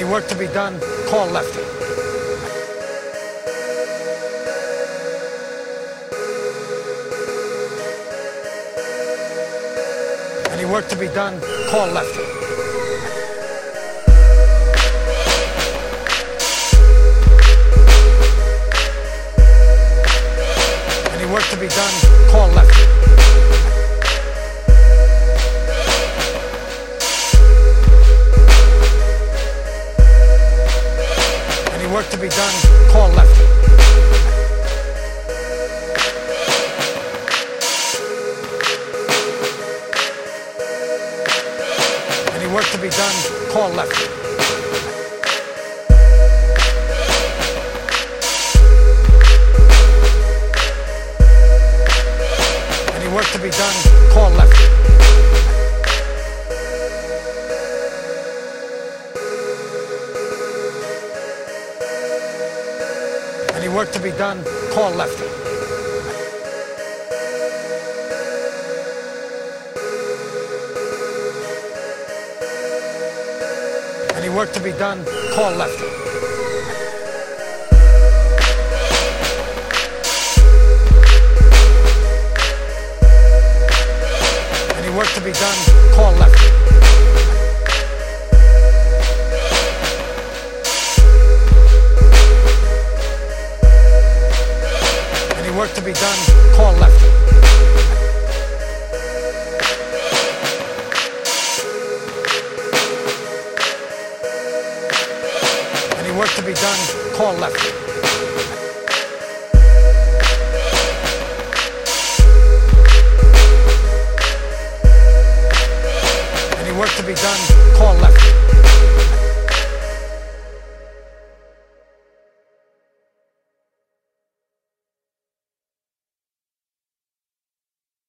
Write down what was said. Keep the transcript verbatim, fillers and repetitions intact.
work to be done, call lefty. Any work to be done, call lefty. Any work to be done, call lefty. Any work to be done, call lefty. Any work to be done, call lefty. Any work to be done, call lefty. Any work to be done, call lefty. Any work to be done, call lefty. Any work to be done, call lefty. Any work to be done, call lefty. Any work to be done, call lefty. Any work to be done, call lefty.